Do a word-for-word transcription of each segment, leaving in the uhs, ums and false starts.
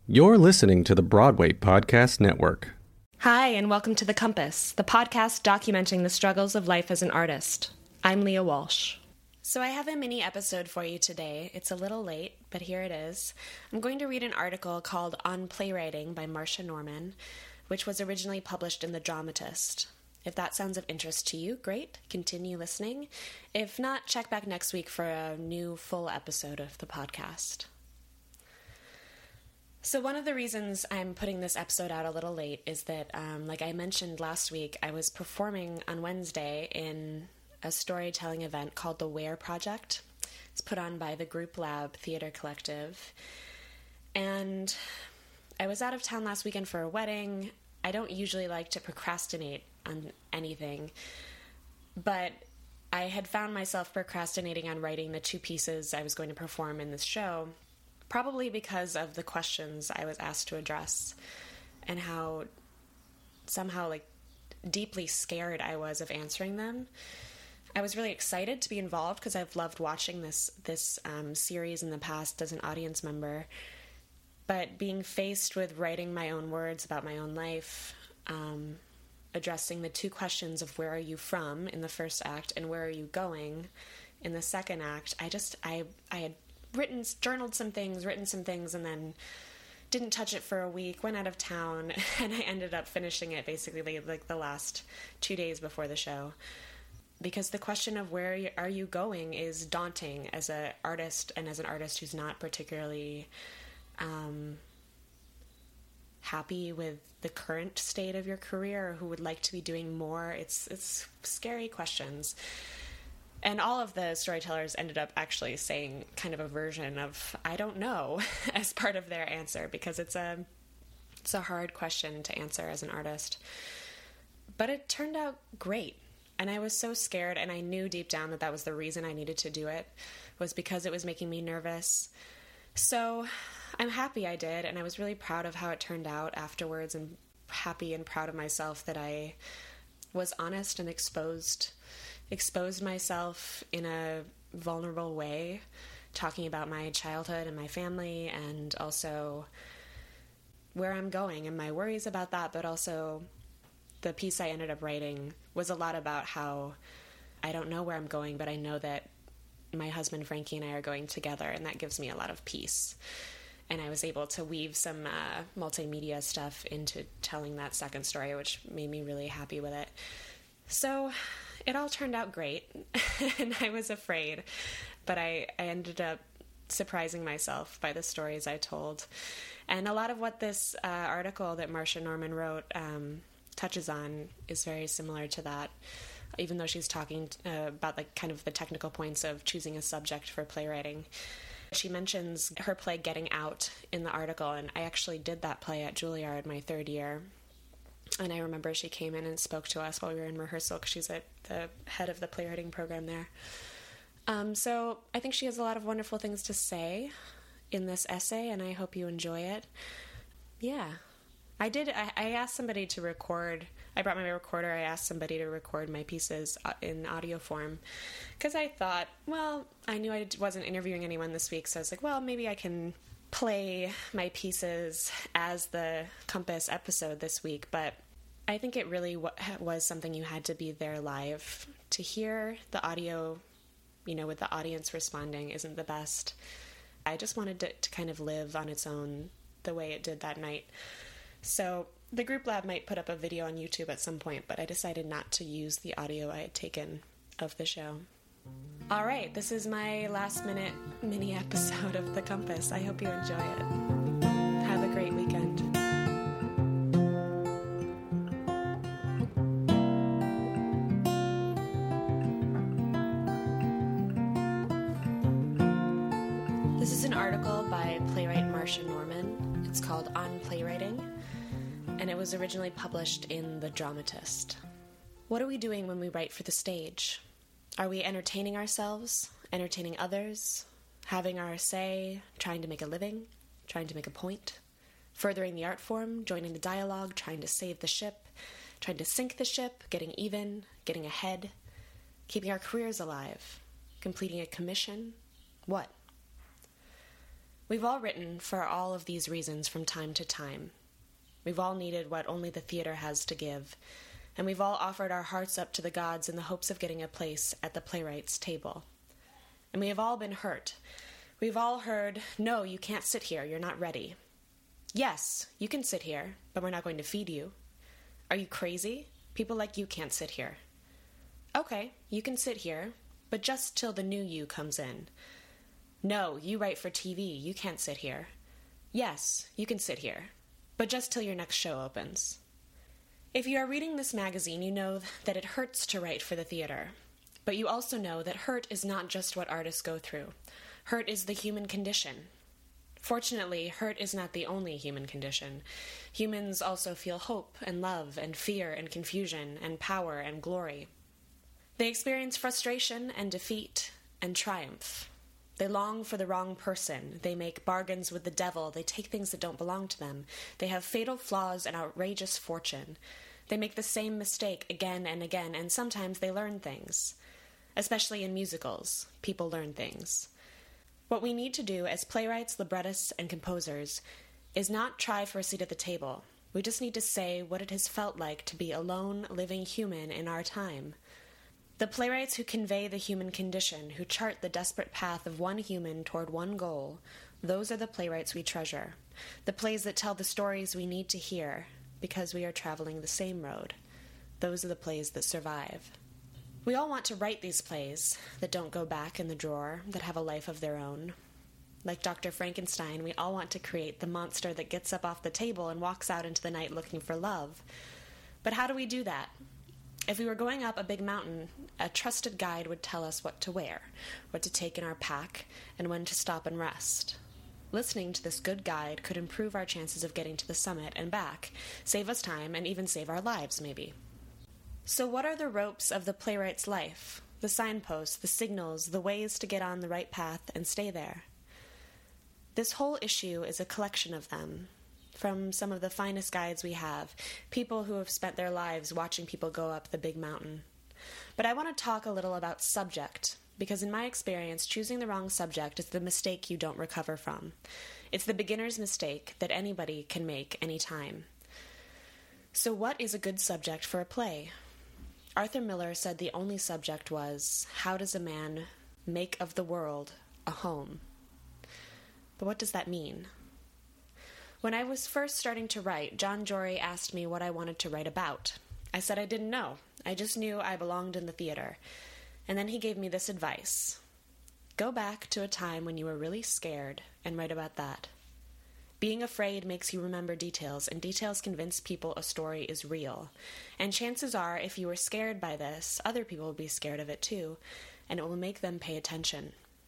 You're listening to the Broadway Podcast Network. Hi, and welcome to The Compass, the podcast documenting the struggles of life as an artist. I'm Leah Walsh. So I have a mini episode for you today. It's a little late, but here it is. I'm going to read an article called On Playwriting by Marsha Norman, which was originally published in The Dramatist. If that sounds of interest to you, great. Continue listening. If not, check back next week for a new full episode of the podcast. So one of the reasons I'm putting this episode out a little late is that, um, like I mentioned last week, I was performing on Wednesday in a storytelling event called The Where Project. It's put on by the Group Lab Theater Collective. And I was out of town last weekend for a wedding. I don't usually like to procrastinate on anything, but I had found myself procrastinating on writing the two pieces I was going to perform in this show, probably because of the questions I was asked to address and how somehow like deeply scared I was of answering them. I was really excited to be involved because I've loved watching this this um, series in the past as an audience member, but being faced with writing my own words about my own life, um, addressing the two questions of where are you from in the first act and where are you going in the second act, I just, I, I had written, journaled some things, written some things, and then didn't touch it for a week, went out of town, and I ended up finishing it basically like the last two days before the show. Because the question of where are you going is daunting as an artist, and as an artist who's not particularly um, happy with the current state of your career, or who would like to be doing more. It's it's scary questions. And all of the storytellers ended up actually saying kind of a version of "I don't know" as part of their answer, because it's a it's a hard question to answer as an artist. But it turned out great. And I was so scared, and I knew deep down that that was the reason I needed to do it, was because it was making me nervous. So I'm happy I did, and I was really proud of how it turned out afterwards, and happy and proud of myself that I was honest and exposed exposed myself in a vulnerable way, talking about my childhood and my family, and also where I'm going and my worries about that, but also the piece I ended up writing was a lot about how I don't know where I'm going, but I know that my husband Frankie and I are going together, and that gives me a lot of peace. And I was able to weave some uh, multimedia stuff into telling that second story, which made me really happy with it. So it all turned out great, and I was afraid, but I, I ended up surprising myself by the stories I told. And a lot of what this uh, article that Marsha Norman wrote um, touches on is very similar to that, even though she's talking uh, about like kind of the technical points of choosing a subject for playwriting. She mentions her play Getting Out in the article, and I actually did that play at Juilliard my third year. And I remember she came in and spoke to us while we were in rehearsal, because she's at the head of the playwriting program there. Um, so I think she has a lot of wonderful things to say in this essay, and I hope you enjoy it. Yeah. I did, I, I asked somebody to record, I brought my recorder, I asked somebody to record my pieces in audio form, because I thought, well, I knew I wasn't interviewing anyone this week, so I was like, well, maybe I can play my pieces as the Compass episode this week, but I think it really w- was something you had to be there live to hear. The audio, you know, with the audience responding isn't the best. I just wanted it to kind of live on its own the way it did that night. So the Group Lab might put up a video on YouTube at some point, but I decided not to use the audio I had taken of the show. All right, this is my last minute mini episode of The Compass. I hope you enjoy it. Have a great weekend. This is an article by playwright Marsha Norman. It's called On Playwriting, and it was originally published in The Dramatist. What are we doing when we write for the stage? Are we entertaining ourselves, entertaining others, having our say, trying to make a living, trying to make a point, furthering the art form, joining the dialogue, trying to save the ship, trying to sink the ship, getting even, getting ahead, keeping our careers alive, completing a commission? What? We've all written for all of these reasons from time to time. We've all needed what only the theater has to give, and we've all offered our hearts up to the gods in the hopes of getting a place at the playwright's table. And we have all been hurt. We've all heard, "No, you can't sit here, you're not ready." "Yes, you can sit here, but we're not going to feed you." "Are you crazy? People like you can't sit here." "Okay, you can sit here, but just till the new you comes in." "No, you write for T V, you can't sit here." "Yes, you can sit here, but just till your next show opens." If you are reading this magazine, you know that it hurts to write for the theater, but you also know that hurt is not just what artists go through. Hurt is the human condition. Fortunately, hurt is not the only human condition. Humans also feel hope and love and fear and confusion and power and glory. They experience frustration and defeat and triumph. They long for the wrong person. They make bargains with the devil. They take things that don't belong to them. They have fatal flaws and outrageous fortune. They make the same mistake again and again, and sometimes they learn things. Especially in musicals, people learn things. What we need to do as playwrights, librettists, and composers is not try for a seat at the table. We just need to say what it has felt like to be a lone, living human in our time. The playwrights who convey the human condition, who chart the desperate path of one human toward one goal, those are the playwrights we treasure. The plays that tell the stories we need to hear because we are traveling the same road. Those are the plays that survive. We all want to write these plays that don't go back in the drawer, that have a life of their own. Like Doctor Frankenstein, we all want to create the monster that gets up off the table and walks out into the night looking for love. But how do we do that? If we were going up a big mountain, a trusted guide would tell us what to wear, what to take in our pack, and when to stop and rest. Listening to this good guide could improve our chances of getting to the summit and back, save us time, and even save our lives, maybe. So what are the ropes of the playwright's life? The signposts, the signals, the ways to get on the right path and stay there? This whole issue is a collection of them, from some of the finest guides we have, people who have spent their lives watching people go up the big mountain. But I want to talk a little about subject, because in my experience, choosing the wrong subject is the mistake you don't recover from. It's the beginner's mistake that anybody can make any time. So what is a good subject for a play? Arthur Miller said the only subject was, how does a man make of the world a home? But what does that mean? When I was first starting to write, John Jory asked me what I wanted to write about. I said I didn't know. I just knew I belonged in the theater. And then he gave me this advice. Go back to a time when you were really scared and write about that. Being afraid makes you remember details, and details convince people a story is real. And chances are, if you were scared by this, other people will be scared of it too, and it will make them pay attention.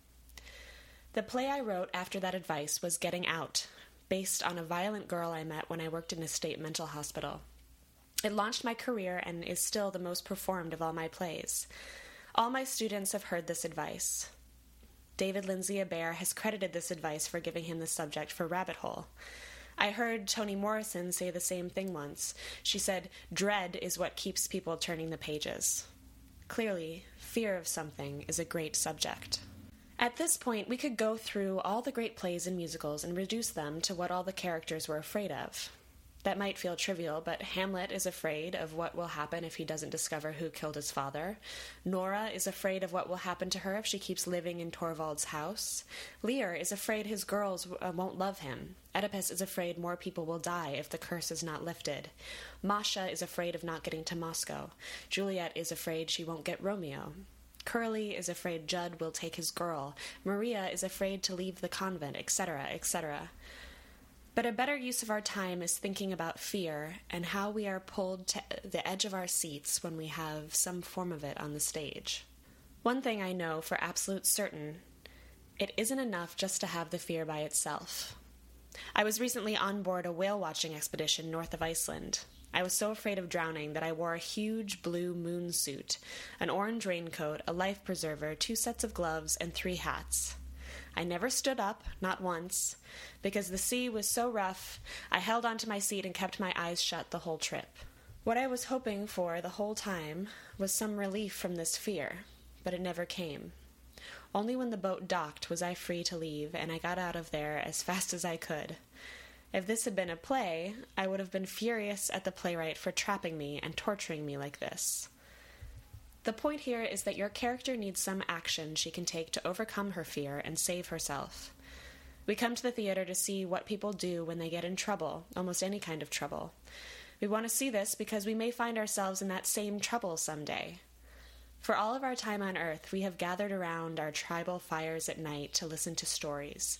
The play I wrote after that advice was Getting Out, based on a violent girl I met when I worked in a state mental hospital. It launched my career and is still the most performed of all my plays. All my students have heard this advice. David Lindsay Abaire has credited this advice for giving him the subject for Rabbit Hole. I heard Toni Morrison say the same thing once. She said, dread is what keeps people turning the pages. Clearly, fear of something is a great subject. At this point, we could go through all the great plays and musicals and reduce them to what all the characters were afraid of. That might feel trivial, but Hamlet is afraid of what will happen if he doesn't discover who killed his father. Nora is afraid of what will happen to her if she keeps living in Torvald's house. Lear is afraid his girls won't love him. Oedipus is afraid more people will die if the curse is not lifted. Masha is afraid of not getting to Moscow. Juliet is afraid she won't get Romeo. Curly is afraid Judd will take his girl. Maria is afraid to leave the convent, et cetera, et cetera. But a better use of our time is thinking about fear and how we are pulled to the edge of our seats when we have some form of it on the stage. One thing I know for absolute certain, it isn't enough just to have the fear by itself. I was recently on board a whale-watching expedition north of Iceland. I was so afraid of drowning that I wore a huge blue moon suit, an orange raincoat, a life preserver, two sets of gloves, and three hats. I never stood up, not once. Because the sea was so rough, I held onto my seat and kept my eyes shut the whole trip. What I was hoping for the whole time was some relief from this fear, but it never came. Only when the boat docked was I free to leave, and I got out of there as fast as I could. If this had been a play, I would have been furious at the playwright for trapping me and torturing me like this. The point here is that your character needs some action she can take to overcome her fear and save herself. We come to the theater to see what people do when they get in trouble, almost any kind of trouble. We want to see this because we may find ourselves in that same trouble someday. For all of our time on Earth, we have gathered around our tribal fires at night to listen to stories.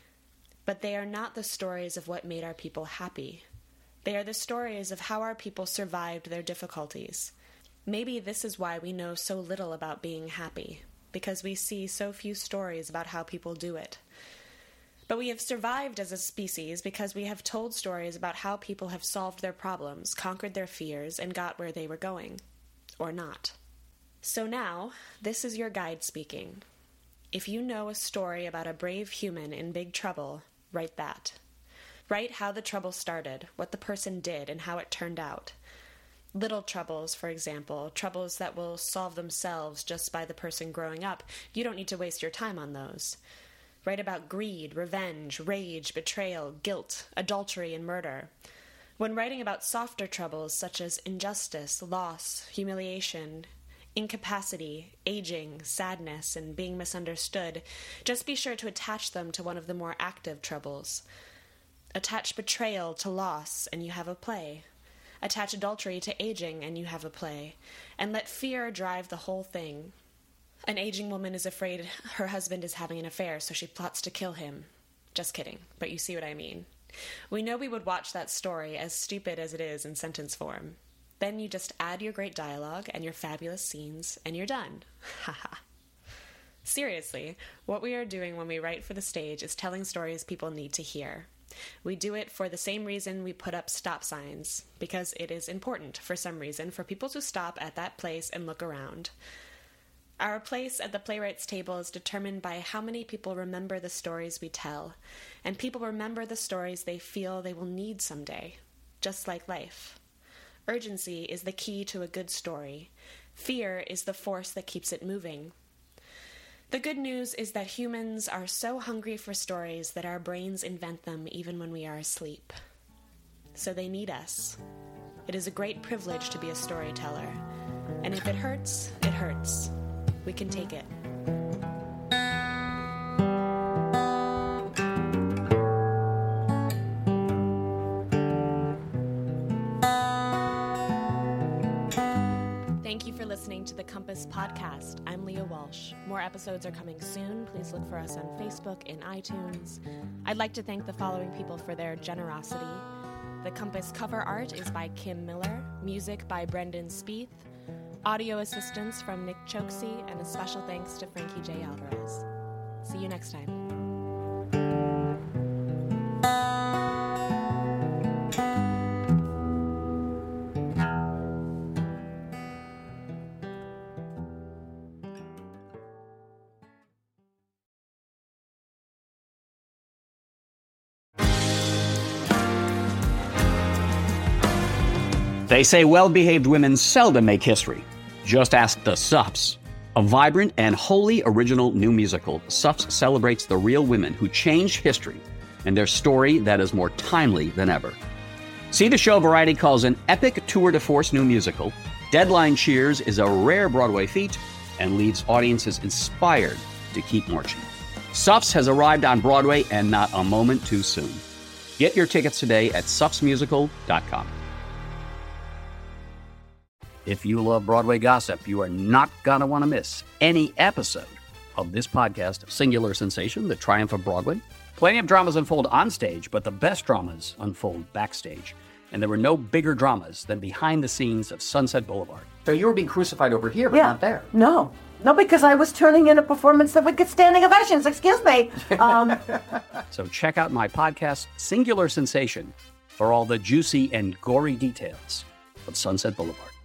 But they are not the stories of what made our people happy. They are the stories of how our people survived their difficulties. Maybe this is why we know so little about being happy, because we see so few stories about how people do it. But we have survived as a species because we have told stories about how people have solved their problems, conquered their fears, and got where they were going. Or not. So now, this is your guide speaking. If you know a story about a brave human in big trouble, write that. Write how the trouble started, what the person did, and how it turned out. Little troubles, for example, troubles that will solve themselves just by the person growing up, you don't need to waste your time on those. Write about greed, revenge, rage, betrayal, guilt, adultery, and murder. When writing about softer troubles such as injustice, loss, humiliation, incapacity, aging, sadness, and being misunderstood, just be sure to attach them to one of the more active troubles. Attach betrayal to loss, and you have a play. Attach adultery to aging, and you have a play. And let fear drive the whole thing. An aging woman is afraid her husband is having an affair, so she plots to kill him. Just kidding, but you see what I mean. We know we would watch that story, as stupid as it is in sentence form. Then you just add your great dialogue and your fabulous scenes, and you're done. Haha. Seriously, what we are doing when we write for the stage is telling stories people need to hear. We do it for the same reason we put up stop signs, because it is important, for some reason, for people to stop at that place and look around. Our place at the playwright's table is determined by how many people remember the stories we tell, and people remember the stories they feel they will need someday, just like life. Urgency is the key to a good story. Fear is the force that keeps it moving. The good news is that humans are so hungry for stories that our brains invent them even when we are asleep. So they need us. It is a great privilege to be a storyteller. And if it hurts, it hurts. We can take it. Thank you for listening to the Compass Podcast. I'm Leah Walsh. More episodes are coming soon. Please look for us on Facebook and iTunes. I'd like to thank the following people for their generosity. The Compass cover art is by Kim Miller, music by Brendan Spieth, audio assistance from Nick Choksey, and a special thanks to Frankie J. Alvarez. See you next time. They say well-behaved women seldom make history. Just ask the Sups. A vibrant and wholly original new musical, Sups celebrates the real women who changed history and their story that is more timely than ever. See the show Variety calls an epic tour de force new musical. Deadline cheers is a rare Broadway feat and leaves audiences inspired to keep marching. Sups has arrived on Broadway and not a moment too soon. Get your tickets today at sups musical dot com. If you love Broadway gossip, you are not going to want to miss any episode of this podcast, Singular Sensation, The Triumph of Broadway. Plenty of dramas unfold on stage, but the best dramas unfold backstage. And there were no bigger dramas than behind the scenes of Sunset Boulevard. So you were being crucified over here, but yeah. not there. No. No, because I was turning in a performance that would get standing ovations. Excuse me. Um, so check out my podcast, Singular Sensation, for all the juicy and gory details of Sunset Boulevard.